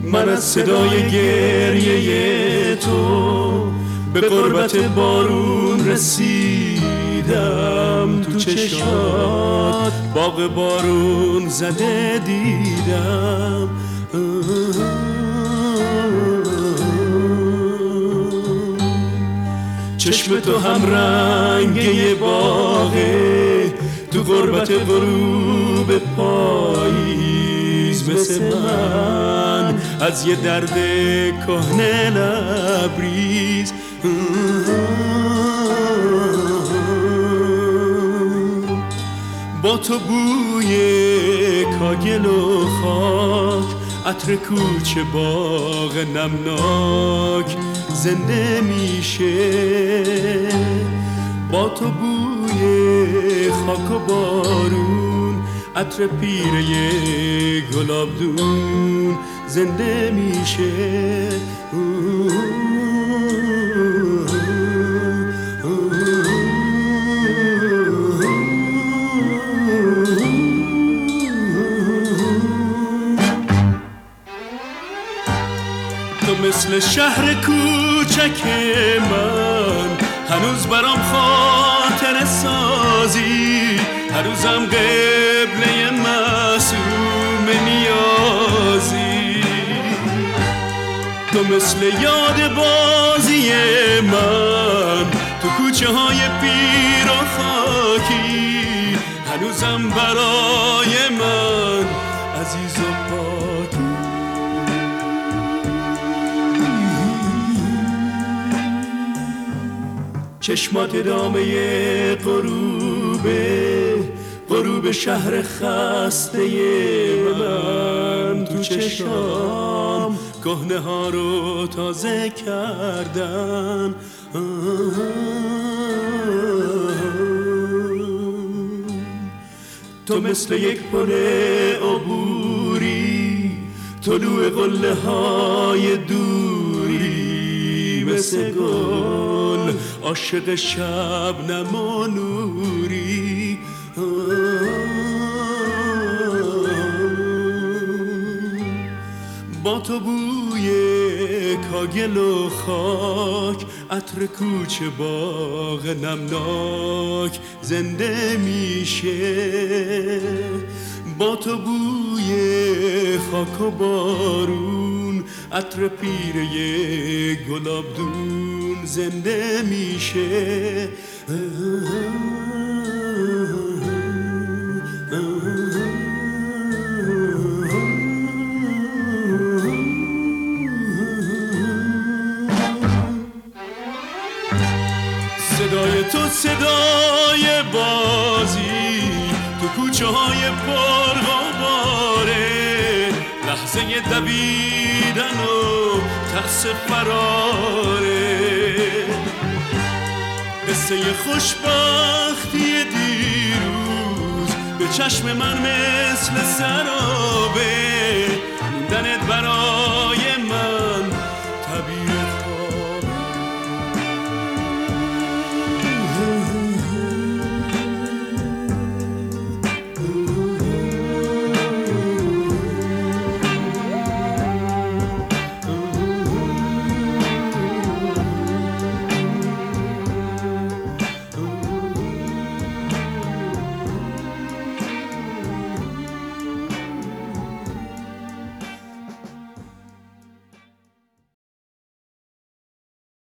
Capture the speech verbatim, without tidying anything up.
من از صدای گریه تو به قربت بارون رسیدم، تو چشات باغ بارون زده دیدم. چشم تو هم رنگه باغه، تو قربت غروب پاییز مثل من از یه درد کهنه لبریز. با تو بوی کاگل و خاک، عطر کوچه باغ نمناک زنده میشه. با تو بوی خاک و بارون، عطر پیره گلابدون زنده میشه. تو مثل شهر کوچک من هنوز برام خاطره سازی، هنوزم قبله معصوم نیازی. تو مثل یاد بازی من تو کوچه های پیر و خاکی، هنوزم برای من عزیز و پاکی. چشمات ادامه غروبه، غروب شهر خسته من تو چشام کهنه ها رو تازه کردن. تو مثل یک پل عبوری، طلوع قله های دوری مثل گل عاشق شبنم و نوری. با تو بوی کاگل و خاک، عطر کوچه باغ نمناک زنده میشه. با تو بوی خاک و بارون، عطر پیره گلابدون زنده میشه. صدای تو صدای بازی تو کوچه های پرغباره، لحظه دویدن و ترس فراره. قصه خوشبختی دیروز به چشم من مثل سرابه،